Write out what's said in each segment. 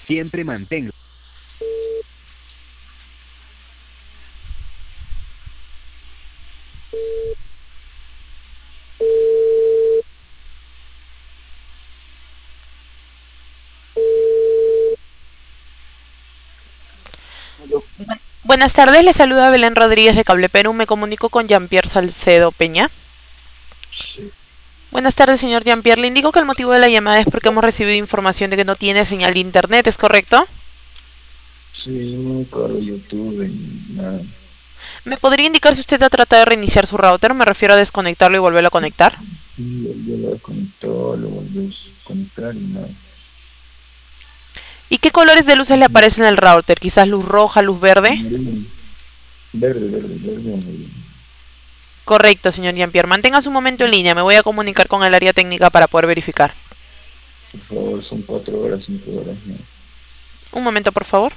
Siempre manténlo. Buenas tardes, le saluda Belén Rodríguez de Cable Perú. Me comunico con Jean-Pierre Salcedo Peña. Sí, Buenas tardes, señor Jean-Pierre. Le indico que el motivo de la llamada es porque hemos recibido información de que no tiene señal de internet, ¿es correcto? sí, no cargo YouTube y nada. ¿Me podría indicar si usted ha tratado de reiniciar su router? Me refiero a desconectarlo y volverlo a conectar. Y yo lo desconectó, lo volví a conectar y nada. ¿Y qué colores de luces le Ujú. aparecen en el router? ¿Quizás luz roja, luz verde? Amarillo. Verde, verde, verde, amarillo. Correcto, señor Jean-Pierre. Manténgase un momento en línea. Me voy a comunicar con el área técnica para poder verificar. Por favor, son 4 horas, 5 horas, ¿no? Un momento, por favor.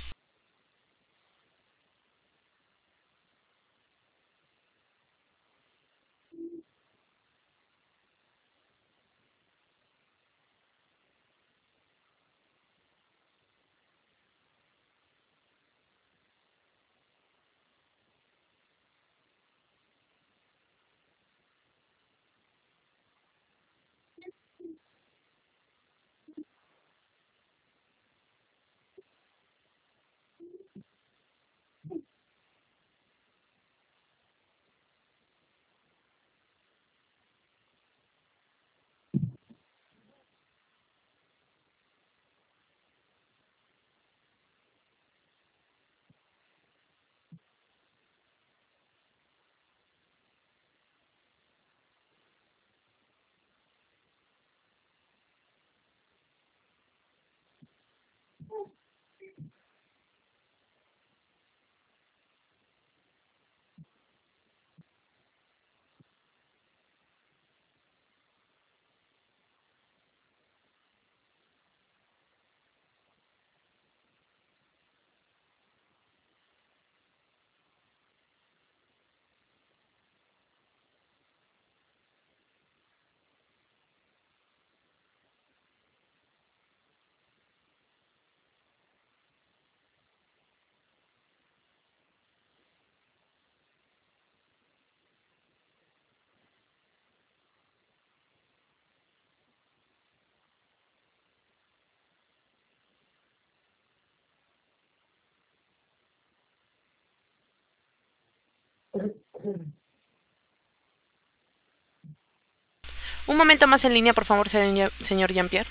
Un momento más en línea, por favor, señor Jean-Pierre.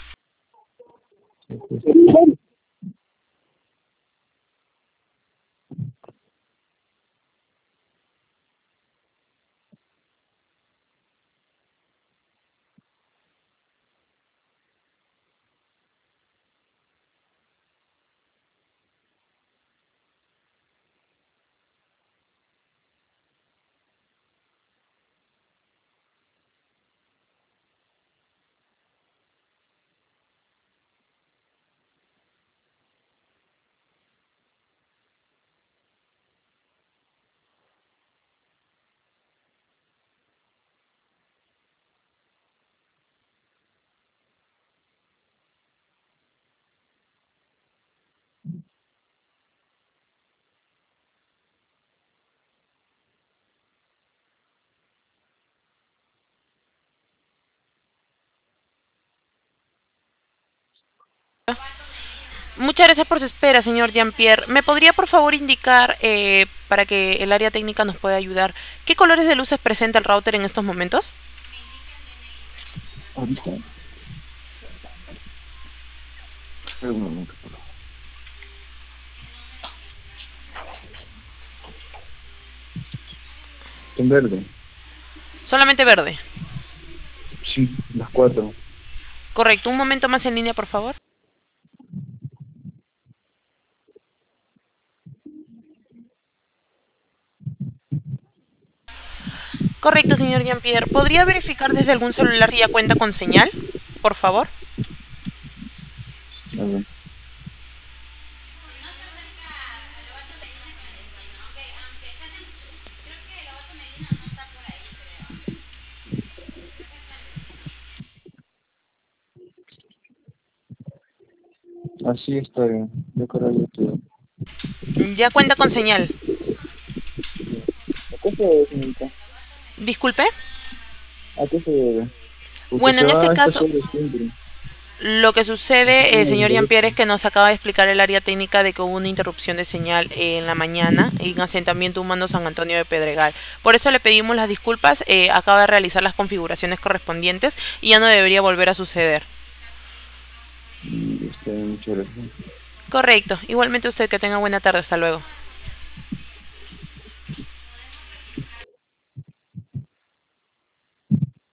Muchas gracias por su espera, señor Jean-Pierre. ¿Me podría, por favor, indicar, para que el área técnica nos pueda ayudar, qué colores de luces presenta el router en estos momentos? Ahorita, espera un momento, por favor. En verde, Solamente verde. sí, las 4. Correcto. Un momento más en línea, por favor. Correcto, señor Jean-Pierre. ¿Podría verificar desde algún celular si ya cuenta con señal? Por favor. A ver, Así está bien. Yo corro YouTube. Ya cuenta con señal. ¿A qué se debe, señorita? Disculpe. ¿A qué se debe? Porque Bueno, se en este va a estas caso, horas siempre. lo que Así sucede, como señor el Jean-Pierre, derecho. es que nos acaba de explicar el área técnica de que hubo una interrupción de señal en la mañana en asentamiento humano San Antonio de Pedregal. Por eso le pedimos las disculpas. Acaba de realizar las configuraciones correspondientes y ya no debería volver a suceder. Está bien, muchas gracias. Correcto. Igualmente usted, que tenga buena tarde. Hasta luego.